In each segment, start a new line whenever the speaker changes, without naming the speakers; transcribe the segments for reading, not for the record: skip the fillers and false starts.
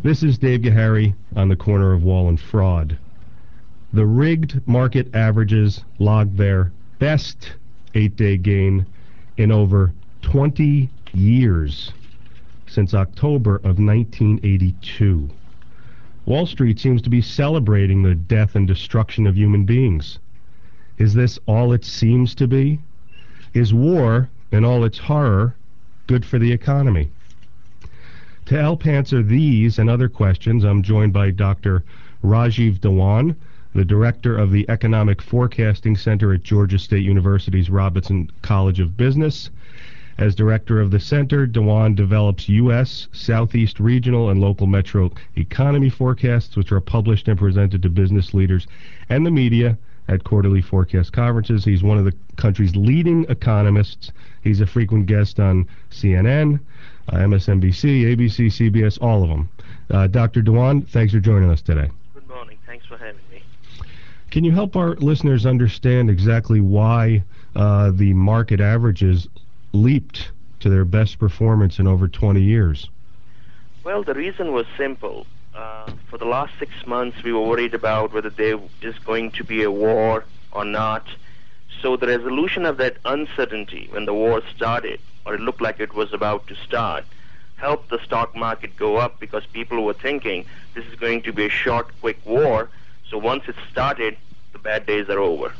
This is Dave Gahary on the corner of Wall and Fraud. The rigged market averages logged their best 8-day gain in over 20 years, since October of 1982. Wall Street seems to be celebrating the death and destruction of human beings. Is this all it seems to be? Is war, in all its horror, good for the economy? To help answer these and other questions, I'm joined by Dr. Rajiv Dhawan, the director of the Economic Forecasting Center at Georgia State University's Robinson College of Business. As director of the center, Dhawan develops U.S., Southeast regional, and local metro economy forecasts, which are published and presented to business leaders and the media at quarterly forecast conferences. He's one of the country's leading economists. He's a frequent guest on CNN, MSNBC, ABC, CBS, all of them. Dr. Dhawan, thanks for joining us today.
Good morning. Thanks for having me.
Can you help our listeners understand exactly why the market averages leaped to their best performance in over 20 years?
Well, the reason was simple. For the last 6 months, we were worried about whether there is going to be a war or not. So the resolution of that uncertainty when the war started, or it looked like it was about to start, helped the stock market go up because people were thinking this is going to be a short, quick war. So once it started, the bad days are over.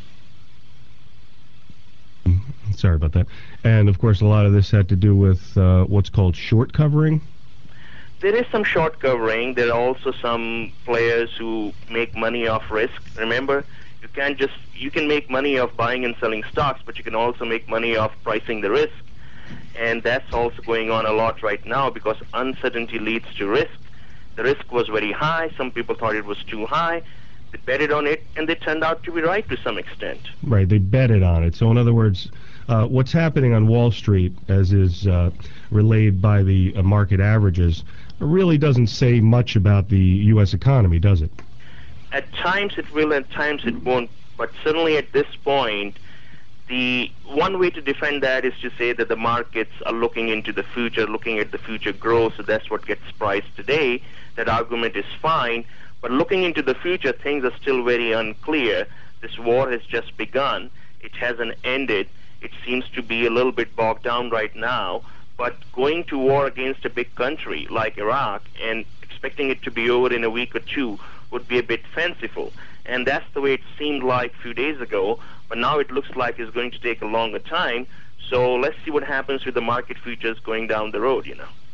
Sorry about that. And, of course, a lot of this had to do with what's called short covering.
There is some short covering. There are also some players who make money off risk. Remember, you can make money off buying and selling stocks, but you can also make money off pricing the risk. And that's also going on a lot right now because uncertainty leads to risk. The risk was very high. Some people thought it was too high. They betted on it, and they turned out to be right to some extent.
Right, they betted on it. So in other words, what's happening on Wall Street, as is relayed by the market averages, really doesn't say much about the U.S. economy, does it?
At times it will, at times it won't. But certainly at this point, the one way to defend that is to say that the markets are looking into the future, looking at the future growth, so that's what gets priced today. That argument is fine. But looking into the future, things are still very unclear. This war has just begun. It hasn't ended. It seems to be a little bit bogged down right now. But going to war against a big country like Iraq and expecting it to be over in a week or two would be a bit fanciful. And that's the way it seemed like a few days ago. But now it looks like it's going to take a longer time. So let's see what happens with the market futures going down the road,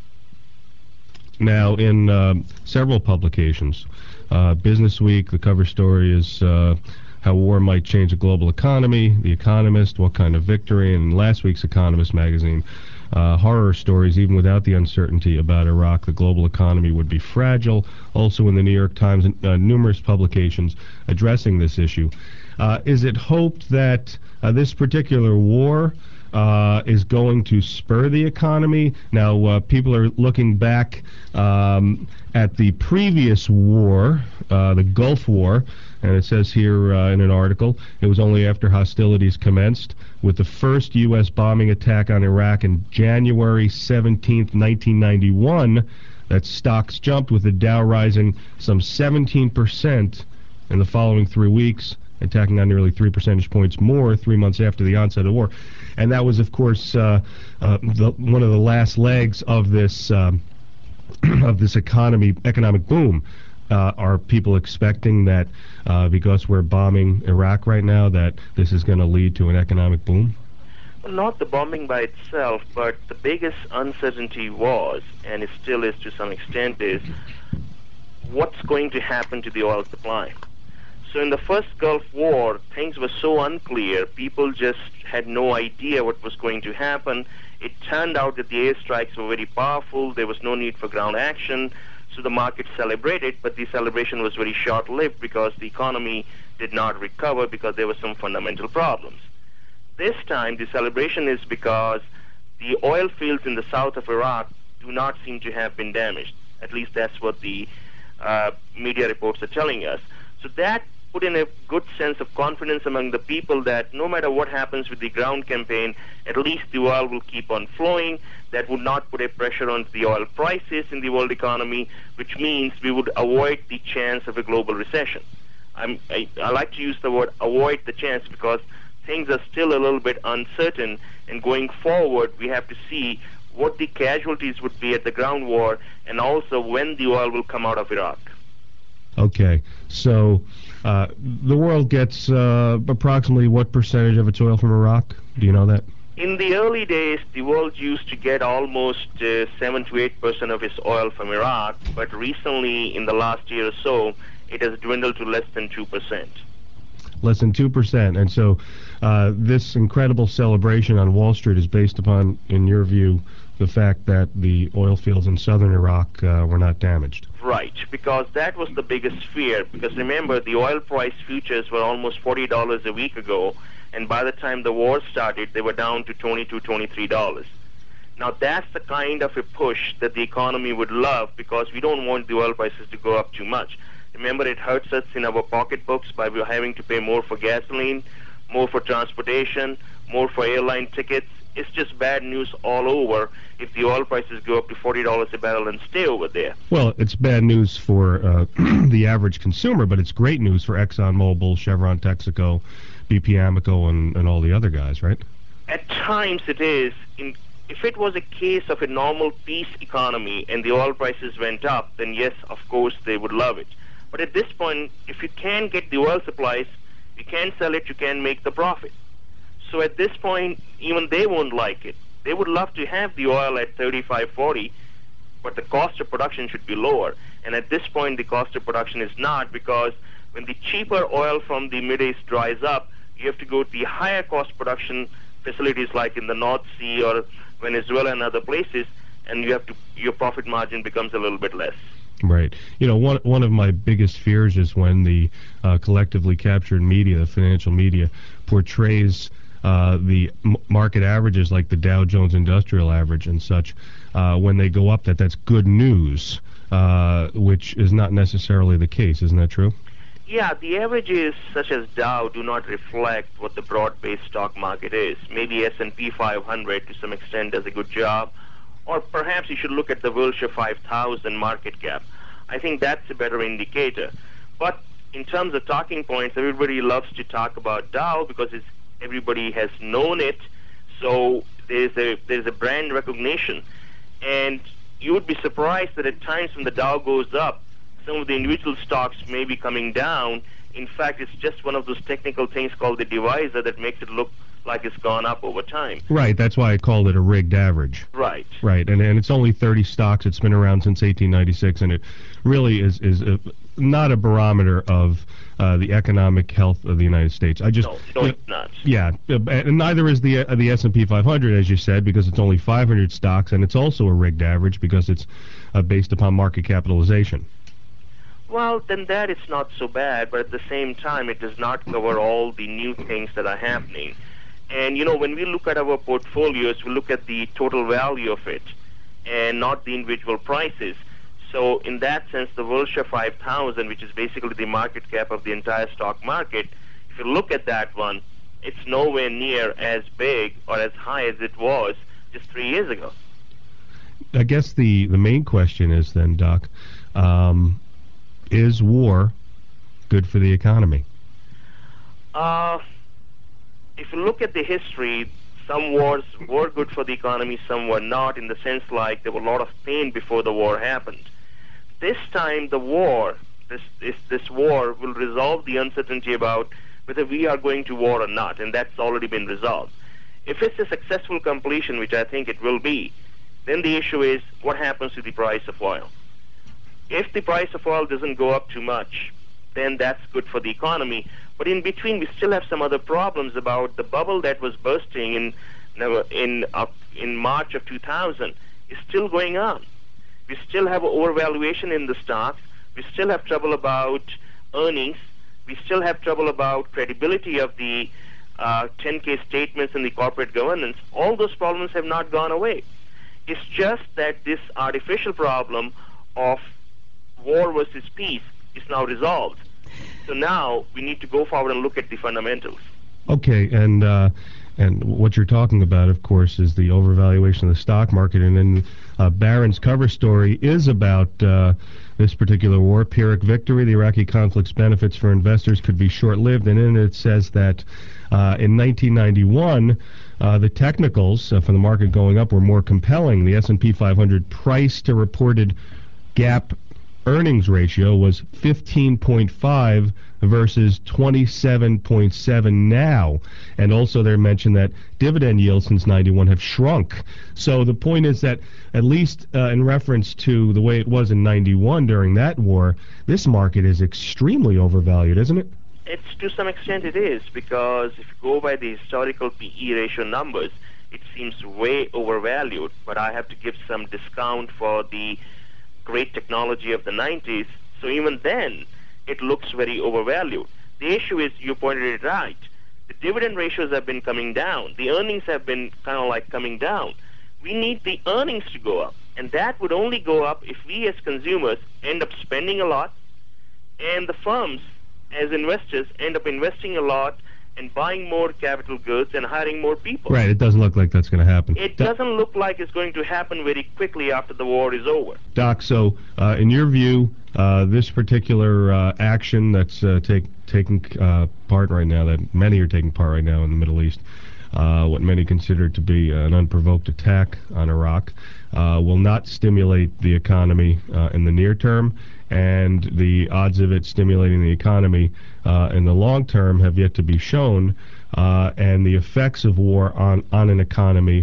Now, in several publications, Business Week, the cover story is how war might change the global economy, The Economist, what kind of victory, and last week's Economist magazine, horror stories, even without the uncertainty about Iraq, the global economy would be fragile. Also in the New York Times, numerous publications addressing this issue. Is it hoped that this particular war is going to spur the economy? Now, people are looking back at the previous war, the Gulf War, and it says here in an article, it was only after hostilities commenced with the first U.S. bombing attack on Iraq on January 17th, 1991, that stocks jumped, with the Dow rising some 17% in the following 3 weeks, attacking on nearly 3 percentage points more 3 months after the onset of the war. And that was, of course, one of the last legs of this economic boom. Are people expecting that because we're bombing Iraq right now that this is going to lead to an economic boom?
Well, not the bombing by itself, but the biggest uncertainty was, and it still is to some extent, is what's going to happen to the oil supply. So in the first Gulf War, things were so unclear, people just had no idea what was going to happen. It turned out that the airstrikes were very powerful, there was no need for ground action, so the market celebrated, but the celebration was very short-lived because the economy did not recover because there were some fundamental problems. This time, the celebration is because the oil fields in the south of Iraq do not seem to have been damaged. At least that's what the media reports are telling us. So that put in a good sense of confidence among the people that no matter what happens with the ground campaign, at least the oil will keep on flowing. That would not put a pressure on the oil prices in the world economy, which means we would avoid the chance of a global recession. I like to use the word avoid the chance because things are still a little bit uncertain, and going forward we have to see what the casualties would be at the ground war and also when the oil will come out of Iraq.
Okay, so the world gets approximately what percentage of its oil from Iraq? Do you know that?
In the early days, the world used to get almost 7 to 8% of its oil from Iraq, but recently, in the last year or so, it has dwindled to less than 2%.
Less than 2%. And so this incredible celebration on Wall Street is based upon, in your view, the fact that the oil fields in southern Iraq were not damaged.
Right, because that was the biggest fear. Because remember, the oil price futures were almost $40 a week ago, and by the time the war started, they were down to $22, $23. Now, that's the kind of a push that the economy would love because we don't want the oil prices to go up too much. Remember, it hurts us in our pocketbooks by having to pay more for gasoline, more for transportation, more for airline tickets. It's just bad news all over if the oil prices go up to $40 a barrel and stay over there.
Well, it's bad news for the average consumer, but it's great news for ExxonMobil, Chevron, Texaco, BP Amoco, and all the other guys, right?
At times it is. If it was a case of a normal peace economy and the oil prices went up, then yes, of course, they would love it. But at this point, if you can get the oil supplies, you can sell it, you can make the profit. So at this point, even they won't like it. They would love to have the oil at 35, 40, but the cost of production should be lower. And at this point, the cost of production is not, because when the cheaper oil from the Middle East dries up, you have to go to the higher cost production facilities like in the North Sea or Venezuela and other places, and your profit margin becomes a little bit less.
Right. You know, one of my biggest fears is when the collectively captured media, the financial media, portrays the market averages like the Dow Jones Industrial Average and such, when they go up, that's good news, which is not necessarily the case. Isn't that true?
Yeah, the averages such as Dow do not reflect what the broad-based stock market is. Maybe S&P 500 to some extent does a good job, or perhaps you should look at the Wilshire 5000 market cap. I think that's a better indicator. But in terms of talking points, everybody loves to talk about Dow because everybody has known it, so there's a brand recognition. And you would be surprised that at times when the Dow goes up, some of the individual stocks may be coming down. In fact, it's just one of those technical things called the divisor that makes it look like it's gone up over time.
Right, that's why I called it a rigged average.
Right.
Right, and it's only 30 stocks. It's been around since 1896, and it really is not a barometer of the economic health of the United States.
No, it's not.
Yeah, and neither is the S&P 500, as you said, because it's only 500 stocks, and it's also a rigged average because it's based upon market capitalization.
Well, then that it's not so bad, but at the same time, it does not cover all the new things that are happening. And, you know, when we look at our portfolios, we look at the total value of it and not the individual prices. So in that sense, the Wilshire 5000, which is basically the market cap of the entire stock market, if you look at that one, it's nowhere near as big or as high as it was just 3 years ago.
I guess the main question is then, Doc, is war good for the economy?
If you look at the history, some wars were good for the economy, some were not, in the sense like there were a lot of pain before the war happened. This time the war, this war will resolve the uncertainty about whether we are going to war or not, and that's already been resolved. If it's a successful completion, which I think it will be, then the issue is what happens to the price of oil. If the price of oil doesn't go up too much, then that's good for the economy. But in between, we still have some other problems about the bubble that was bursting in March of 2000 is still going on. We still have overvaluation in the stocks. We still have trouble about earnings. We still have trouble about credibility of the 10K statements and the corporate governance. All those problems have not gone away. It's just that this artificial problem of war versus peace is now resolved. So now we need to go forward and look at the fundamentals.
Okay, and what you're talking about, of course, is the overvaluation of the stock market. And then Barron's cover story is about this particular war. Pyrrhic victory, the Iraqi conflict's benefits for investors could be short-lived. And in it says that in 1991, the technicals for the market going up were more compelling. The S&P 500 price to reported GAAP earnings ratio was 15.5 versus 27.7 now. And also they mentioned that dividend yields since 91 have shrunk. So the point is that, at least in reference to the way it was in 91 during that war, this market is extremely overvalued, isn't it?
It's to some extent it is, because if you go by the historical PE ratio numbers, it seems way overvalued, but I have to give some discount for the great technology of the 90s, so even then it looks very overvalued. The issue is, you pointed it right, the dividend ratios have been coming down, the earnings have been kind of like coming down. We need the earnings to go up, and that would only go up if we as consumers end up spending a lot, and the firms as investors end up investing a lot and buying more capital goods and hiring more people.
Right, it doesn't look like that's going to happen.
It doesn't look like it's going to happen very quickly after the war is over.
Doc, so in your view, this particular action that's taking part right now, that many are taking part right now in the Middle East, what many consider to be an unprovoked attack on Iraq, will not stimulate the economy in the near term, and the odds of it stimulating the economy in the long term have yet to be shown, and the effects of war on an economy,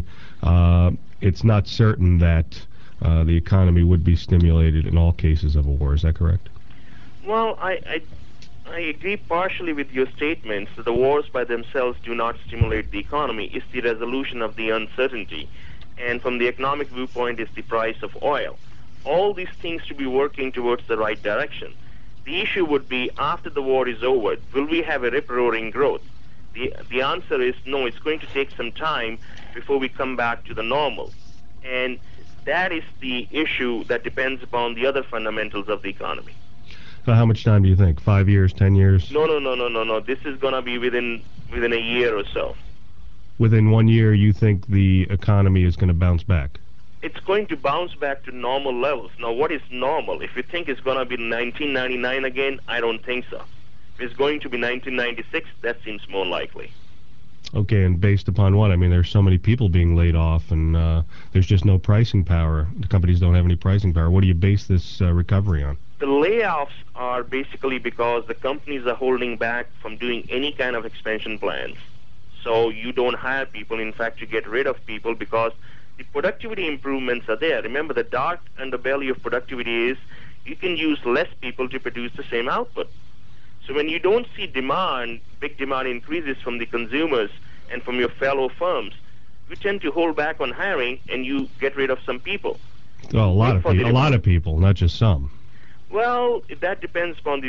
it's not certain that the economy would be stimulated in all cases of a war. Is that correct?
Well, I agree partially with your statements that the wars by themselves do not stimulate the economy. It's the resolution of the uncertainty. And from the economic viewpoint, it's the price of oil. All these things to be working towards the right direction. The issue would be, after the war is over, will we have a rip-roaring growth? The answer is no, it's going to take some time before we come back to the normal. And that is the issue that depends upon the other fundamentals of the economy.
So how much time do you think? 5 years, 10 years?
No. This is going to be within a year or so.
Within 1 year, you think the economy is going to bounce back?
It's going to bounce back to normal levels. Now, what is normal? If you think it's going to be 1999 again, I don't think so. If it's going to be 1996, that seems more likely.
Okay, and based upon what? I mean, there's so many people being laid off, and there's just no pricing power. The companies don't have any pricing power. What do you base this recovery on?
The layoffs are basically because the companies are holding back from doing any kind of expansion plans. So you don't hire people. In fact, you get rid of people because the productivity improvements are there. Remember, the dark underbelly of productivity is you can use less people to produce the same output. So when you don't see demand, big demand increases from the consumers and from your fellow firms, you tend to hold back on hiring and you get rid of some people.
Well, a lot of people, not just some.
Well, that depends upon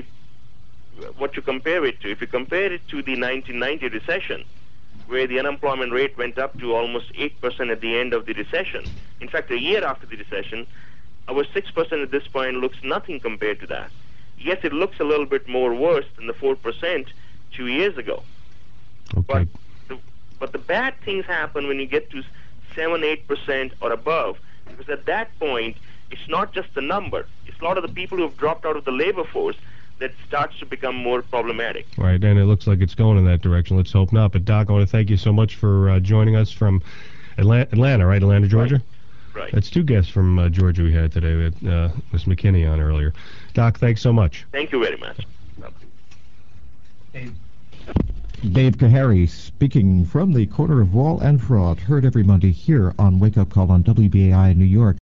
what you compare it to. If you compare it to the 1990 recession, where the unemployment rate went up to almost 8% at the end of the recession. In fact, a year after the recession, our 6% at this point looks nothing compared to that. Yes, it looks a little bit more worse than the 4% 2 years ago.
Okay.
But the bad things happen when you get to 7, 8% or above, because at that point, it's not just the number. It's a lot of the people who have dropped out of the labor force that starts to become more problematic.
Right, and it looks like it's going in that direction. Let's hope not. But, Doc, I want to thank you so much for joining us from Atlanta, right? Atlanta, Georgia?
Right.
That's two guests from Georgia we had today. We had Ms. McKinney on earlier. Doc, thanks so much.
Thank you very much.
Dave Kahary speaking from the corner of Wall and Fraud, heard every Monday here on Wake Up Call on WBAI in New York.